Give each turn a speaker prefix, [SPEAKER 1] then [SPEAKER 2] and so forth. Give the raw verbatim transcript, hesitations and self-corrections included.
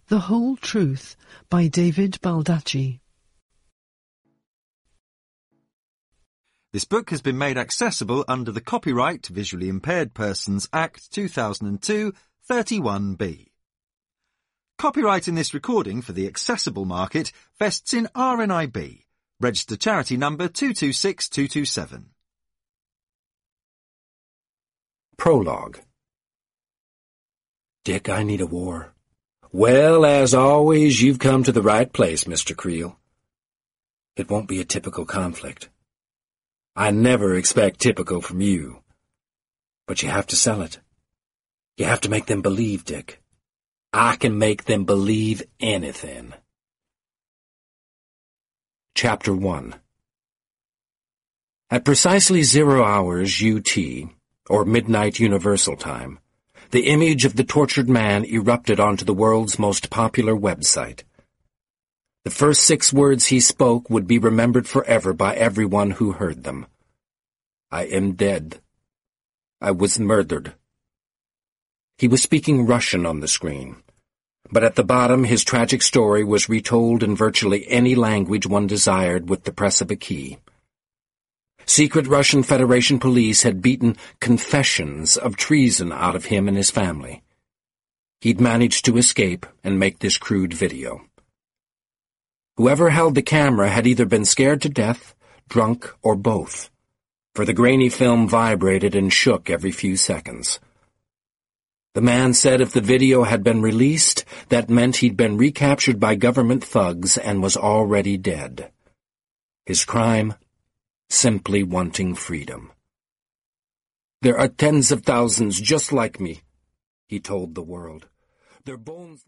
[SPEAKER 1] The Whole Truth by David Baldacci.
[SPEAKER 2] This book has been made accessible under the Copyright Visually Impaired Persons Act two thousand two, thirty-one B. Copyright in this recording for the accessible market vests in R N I B, registered charity number two two six two two seven.
[SPEAKER 3] Prologue. Dick, I need a war. Well, as always, you've come to the right place, Mister Creel. It won't be a typical conflict. I never expect typical from you. But you have to sell it. You have to make them believe, Dick. I can make them believe anything. Chapter one. At precisely zero hours U T, or midnight Universal Time, the image of the tortured man erupted onto the world's most popular website. The first six words he spoke would be remembered forever by everyone who heard them. I am dead. I was murdered. He was speaking Russian on the screen, but at the bottom his tragic story was retold in virtually any language one desired with the press of a key. Secret Russian Federation police had beaten confessions of treason out of him and his family. He'd managed to escape and make this crude video. Whoever held the camera had either been scared to death, drunk, or both, for the grainy film vibrated and shook every few seconds. The man said if the video had been released, that meant he'd been recaptured by government thugs and was already dead. His crime? Simply wanting freedom. There are tens of thousands just like me, he told the world. Their bones...